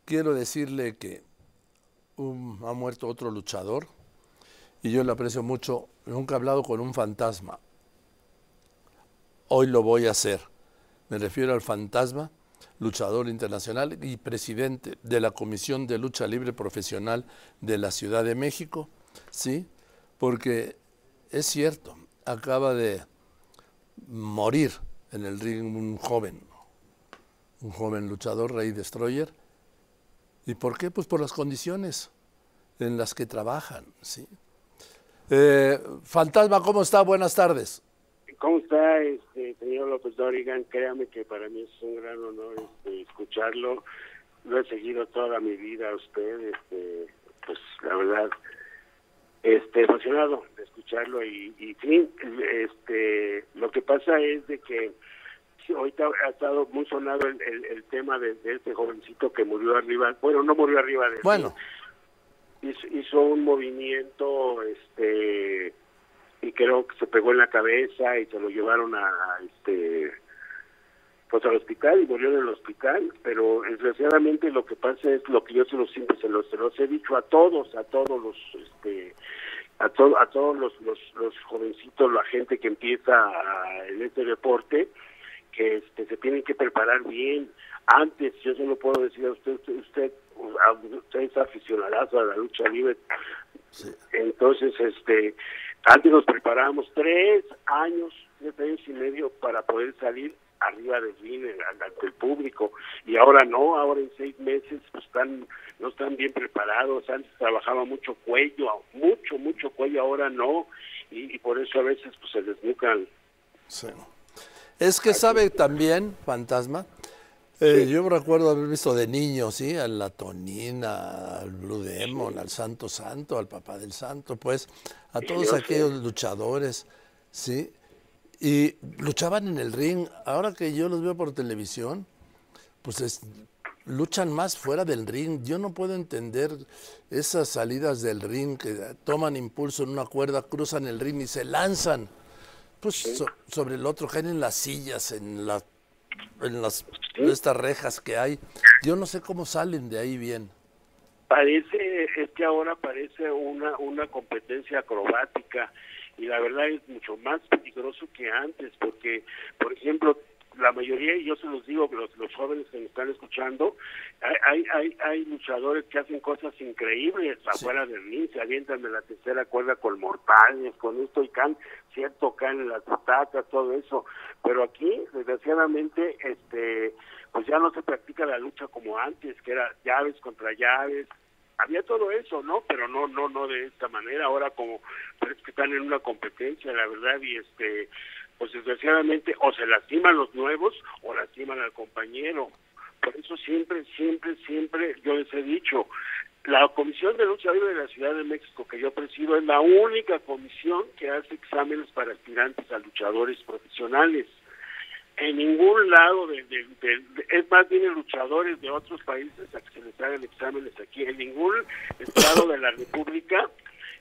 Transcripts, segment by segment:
quiero decirle que ha muerto otro luchador y yo le aprecio mucho. Nunca he hablado con un fantasma. Hoy lo voy a hacer. Me refiero al fantasma, luchador internacional y presidente de la Comisión de Lucha Libre Profesional de la Ciudad de México, ¿sí? Porque es cierto, acaba de morir en el ring un joven luchador, Rey Destroyer. ¿Y por qué? Pues por las condiciones en las que trabajan, ¿sí? Fantasma, ¿cómo está? Buenas tardes. ¿Cómo está, señor López Dóriga? Créame que para mí es un gran honor escucharlo. Lo he seguido toda mi vida a usted, pues la verdad, emocionado de escucharlo y sí, lo que pasa es de que ahorita ha estado muy sonado el tema de este jovencito que murió arriba, bueno, no murió arriba de bueno, hizo un movimiento, y creo que se pegó en la cabeza y se lo llevaron pues al hospital y murió en el hospital, pero desgraciadamente lo que pasa es lo que yo siempre se los he dicho a todos los jovencitos, la gente que empieza en este deporte, que se tienen que preparar bien. Antes, yo se lo puedo decir a usted es aficionado a la lucha libre, sí. Entonces, antes nos preparábamos 3 años y medio para poder salir arriba del ring ante el público, y ahora no, ahora en 6 meses pues no están bien preparados. Antes trabajaba mucho cuello, mucho cuello, ahora no, y por eso a veces pues se desnucan. Sí. Es que sabe también, Fantasma, Sí. yo recuerdo haber visto de niño, ¿sí? A la Tonina, al Blue Demon, Sí. al Santo Santo, al Papá del Santo, pues, a todos Yo aquellos sé. luchadores, ¿sí? Y luchaban en el ring. Ahora que yo los veo por televisión, pues luchan más fuera del ring. Yo no puedo entender esas salidas del ring que toman impulso en una cuerda, cruzan el ring y se lanzan, pues, Sí. sobre el otro, caen en las sillas, en las Sí. estas rejas que hay. Yo no sé cómo salen de ahí bien. Es que ahora parece una competencia acrobática, y la verdad es mucho más peligroso que antes, porque, por ejemplo, la mayoría, y yo se los digo, los jóvenes que me están escuchando, hay luchadores que hacen cosas increíbles afuera del ring, se avientan de la tercera cuerda con mortales, con esto, y caen en las butacas, todo eso, pero aquí, desgraciadamente, pues ya no se practica la lucha como antes, que era llaves contra llaves. Había todo eso, ¿no? Pero no de esta manera. Ahora como parece que están en una competencia, la verdad, y pues desgraciadamente o se lastiman los nuevos o lastiman al compañero. Por eso siempre yo les he dicho, la Comisión de Lucha Libre de la Ciudad de México, que yo presido, es la única comisión que hace exámenes para aspirantes a luchadores profesionales. En ningún lado, es más, vienen luchadores de otros países a que se les hagan exámenes aquí. En ningún estado de la República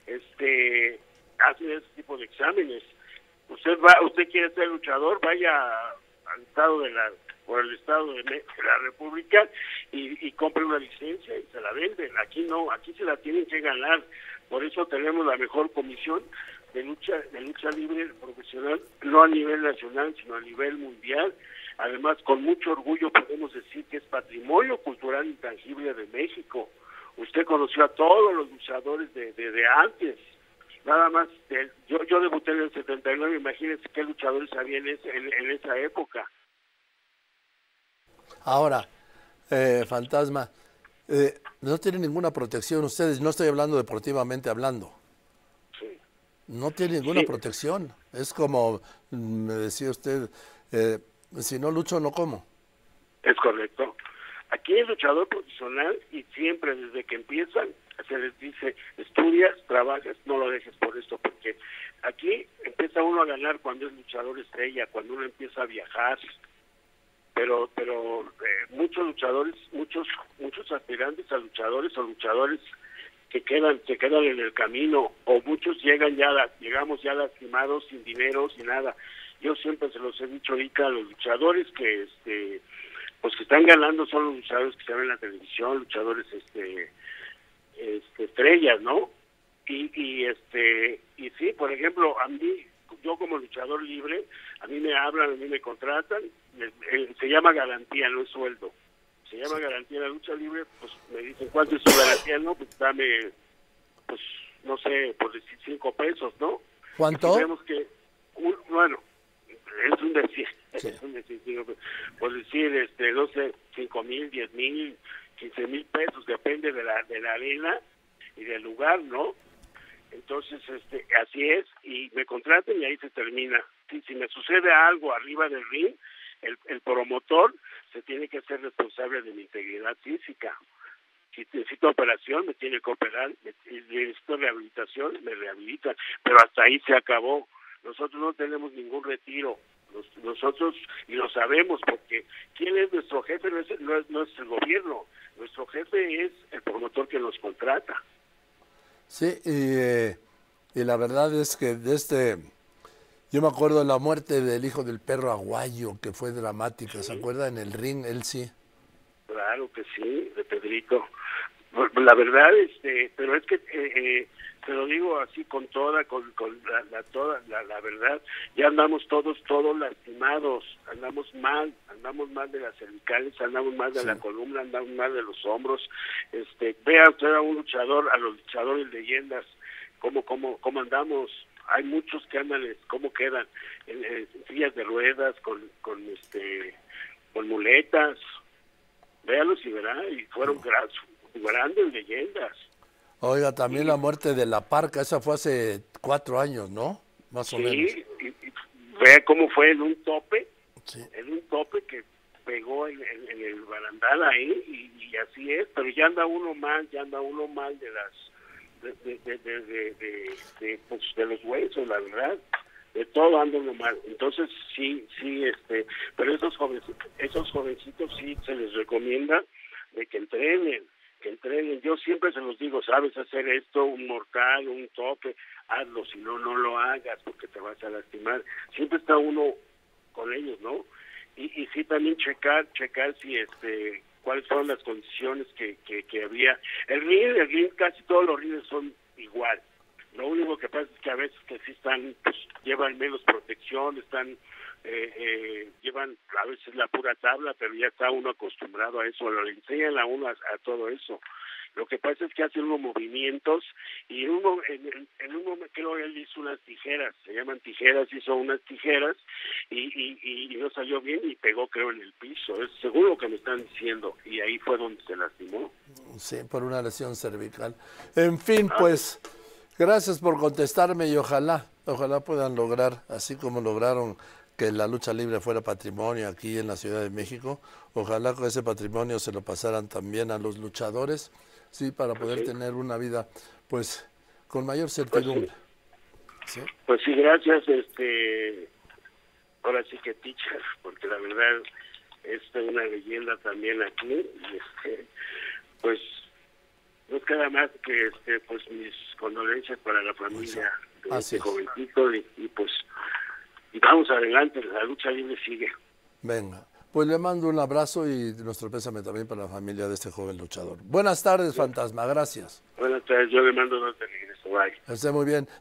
hacen ese tipo de exámenes. Usted quiere ser luchador, vaya al estado por el estado de la República y compre una licencia y se la venden. Aquí no, aquí se la tienen que ganar. Por eso tenemos la mejor comisión de lucha libre profesional, no a nivel nacional, sino a nivel mundial. Además, con mucho orgullo podemos decir que es patrimonio cultural intangible de México. Usted conoció a todos los luchadores de antes. Nada más, yo debuté en el 79, imagínense qué luchadores había en esa época. Ahora, Fantasma, no tienen ninguna protección ustedes, no estoy hablando deportivamente hablando. Sí. No tienen ninguna protección. Es como me decía usted, si no lucho, no como. Es correcto. Aquí el luchador profesional, y siempre desde que empiezan, se les dice, estudias, trabajas, no lo dejes por esto, porque aquí empieza uno a ganar cuando es luchador estrella, cuando uno empieza a viajar. Pero muchos luchadores, muchos aspirantes a luchadores o luchadores que quedan en el camino, o muchos llegamos ya lastimados, sin dinero, sin nada. Yo siempre se los he dicho ahorita a los luchadores que pues que están ganando son los luchadores que se ven en la televisión, luchadores estrellas, ¿no? Y sí, por ejemplo, a mí, yo como luchador libre, a mí me hablan, a mí me contratan, se llama garantía, no es sueldo. Se llama garantía la lucha libre, pues me dicen, ¿cuánto es su garantía? No, pues dame, pues no sé, por decir 5 pesos, ¿no? ¿Cuánto? Y vemos que, bueno, es un decir, Sí. es un decir, por decir, no sé, 5,000, 10,000, 15,000 pesos, depende de la arena y del lugar, ¿no? Entonces, así es, y me contratan y ahí se termina. Si me sucede algo arriba del ring, el promotor se tiene que hacer responsable de mi integridad física. Si necesito operación, me tiene que operar, si necesito rehabilitación, me rehabilitan, pero hasta ahí se acabó. Nosotros no tenemos ningún retiro, nosotros, y lo sabemos, porque ¿quién es nuestro jefe? No es el gobierno, nuestro jefe es el promotor que nos contrata. Sí, y la verdad es que yo me acuerdo de la muerte del hijo del perro Aguayo, que fue dramática, Sí. ¿se acuerda? En el ring, él sí. Claro que sí, de Pedrito. La verdad, pero es que te lo digo así con toda la verdad, ya andamos todos lastimados, andamos mal de las cervicales, andamos mal de la columna, andamos mal de los hombros. Vea usted a un luchador, a los luchadores leyendas, cómo andamos. Hay muchos que andan, cómo quedan en sillas de ruedas, con muletas. Véalos y verá, y fueron grandes leyendas. Oiga, también la muerte de La Parca, esa fue hace 4 años, ¿no? Más o menos. Sí, y vea cómo fue en un tope, Sí. que pegó en el barandal ahí, y así es, pero ya anda uno mal de las de los huesos, la verdad, de todo anda uno mal. Entonces sí, pero esos jovencitos sí se les recomienda de que entrenen. Yo siempre se los digo, sabes hacer esto, un mortal, un tope, hazlo, si no, no lo hagas porque te vas a lastimar. Siempre está uno con ellos, ¿no? Y sí también checar si cuáles fueron las condiciones que había. El ring, casi todos los rings son igual. Lo único que pasa es que a veces que sí están, pues llevan menos protección, llevan a veces la pura tabla, pero ya está uno acostumbrado a eso, le enseñan a uno a todo eso. Lo que pasa es que hacen unos movimientos y en un momento creo él hizo unas tijeras, se llaman tijeras, hizo unas tijeras y no salió bien y pegó creo en el piso, es seguro que me están diciendo, y ahí fue donde se lastimó. Sí, por una lesión cervical. En fin, pues, gracias por contestarme y ojalá puedan lograr, así como lograron que la lucha libre fuera patrimonio aquí en la Ciudad de México, ojalá que ese patrimonio se lo pasaran también a los luchadores, sí, para poder tener una vida, pues, con mayor certidumbre. ¿Sí? Pues sí, gracias, ahora sí que teacher, porque la verdad es una leyenda también aquí, y pues no queda más que pues mis condolencias para la familia de este jovencito y pues y vamos adelante, la lucha libre sigue. Venga, pues le mando un abrazo y nuestro pésame también para la familia de este joven luchador. Buenas tardes, Fantasma, gracias. Buenas tardes, yo le mando dos de regreso, bye. Esté muy bien.